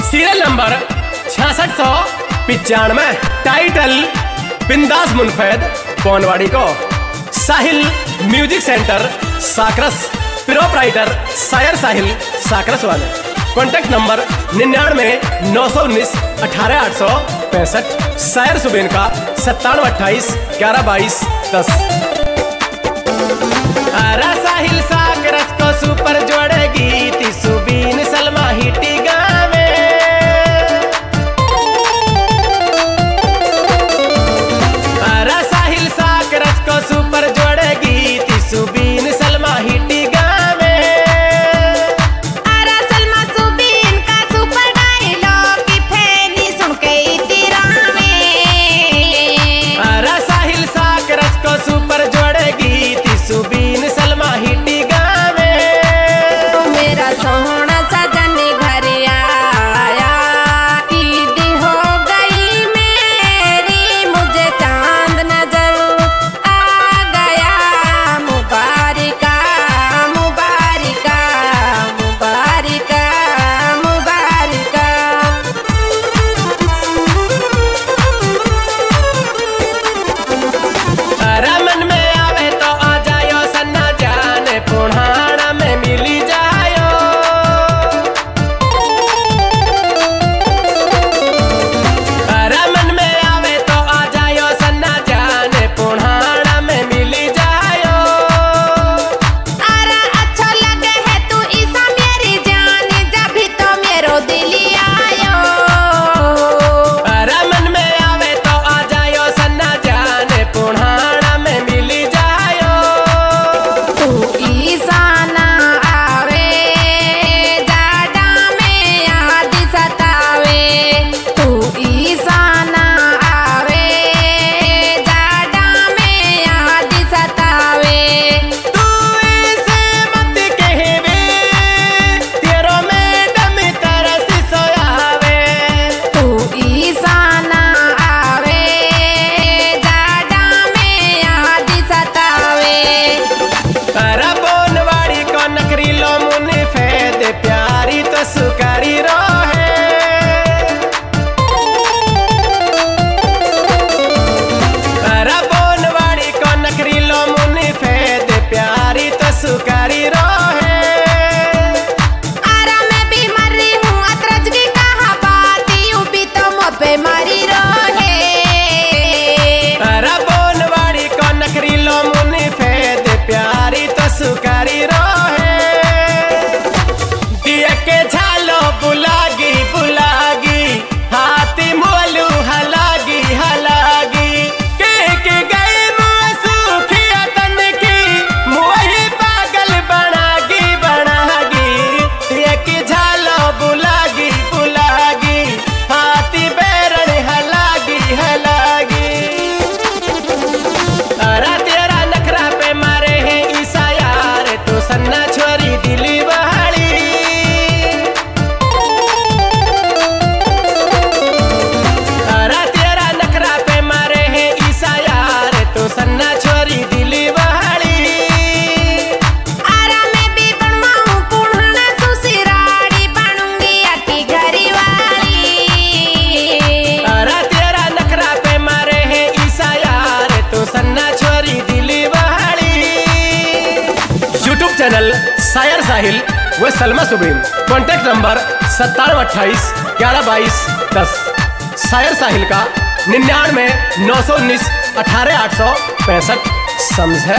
Serial number 6695। Title बिंदास मुनफैद पौनवाड़ी को। Sahil music centre Sakras. Proprietor शायर साहिल साकरस वाले। Contact number 99 919 18 865। शायर सुबेन का 97 28 11 22 10। अरे साहिल साकरस को सुपर जोड़ेगी ती सुबीन सलमा हिटी गावे। अरे साहिल साकरस को सुपर जोड़ेगी ती सुबीन सलमा हिटी गावे। अरे सलमा सुबीन का सुपर डायलॉग की फैनी सुन के इतरावे। अरे साहिल साकरस को सुपर जोड़ेगी ती सुबीन सलमा हिटी गावे। मेरा सोहना सजन घर आया, ईद हो गई मेरी, मुझे चांद नजर आ गया। मुबारिका मुबारिका मुबारिका मुबारिका। अरे मन में आवे तो आ जायो सन्ना जाने पुढ़ाना में मिली जायो। अरे मन में आवे तो आ जायो सन्ना जाने पुढ़ाना में मिली जायो। अरे अच्छा लगे है तू ईसा मेरी जान, जब भी तो मेरो दिल आयो। अरे मन में आवे तो आ जायो सन्ना जाने पुढ़ाना में मिली जायो। तू ईसा ना आवे, जाड़ा में याद सतावे। तू ईसा ना आवे, जाड़ा में याद सतावे। तू ऐसे मत कहवे, तेरो मैडम तरस सोयावे। तू ईसा ना आवे, जाड़ा में याद सतावे। अरे बोनवाड़ी को नखरी लो मुनि फैद प्यारी तो सुकारी रोहे। अरे बोनवाड़ी को नखरी लो मुनि फैद प्यारी तो सुकारी रोहे। अरे मैं भी मरी हूँ, अतरज की कहा बात, यूं भी तो मुझ पे मरी रोहे। अरे बोनवाड़ी को नखरी लो मुनि फैद प्यारी तो सुकारी रोहे। दिया के झालो बुलागी बुलागी, हाथी मोलू हलागी हलागी। कह के गए मुँह सूखिया तन की, मुँह पागल बनागी बनागी। दिया के झालो बुलागी बुलागी, हाथी बैरण हलागी हलागी। अरे तेरा नखरा पे मारे हैं ईसा यार, तो सन्ना छोरी दिली बहाड़ी। अरे तेरा नखरा पे मारे हैं ईसा यार, तो सन्ना छोरी दिली बहाड़ी। अरे मैं भी बनवाऊं पुढ़ना सुसिराड़ी, बनूंगी अति घरी वाली। अरे तेरा नखरा पे मारे हैं ईसा यार, तो सन्ना छोरी दिली बहाड़ी। यूट्यूब चैनल शायर साहिल व सलमा सुबीन। Contact number 97 28 11 22 10। शायर साहिल का 99 919 18 865। समझे?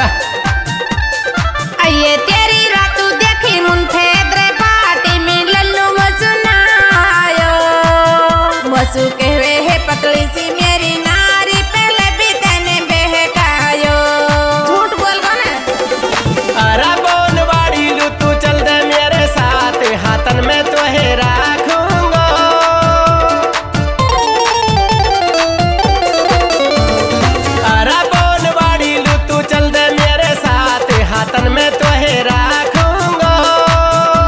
आइए तेरी रातू देखी मुनफेद रे पार्टी में लल्लू मसुनायो। मसु कहवे है पतली सी मेरी नारी, पहले भी तेने बहकायो। झूठ बोल गो ना। अरे बोनवाड़ी लू तू चल दे मेरे साथ, हाथन में तो है राखूंगा। अरे बोनवाड़ी लू तू चल दे मेरे साथ, हाथन में तो है राखूंगा।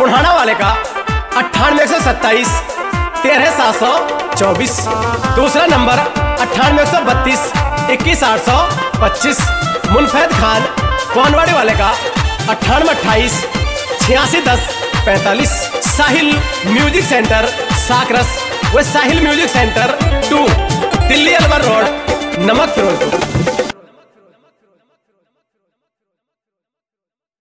गोल्हाना वाले का 98,127 13,724। दूसरा नंबर 98,132 21,825। मुनफैद खान कोनवाड़ी वाले का 98,28 86,10 45। साहिल म्यूजिक सेंटर साकरस व Sahil music centre 2 Delhi Alwar road नमक फिरोजपुर।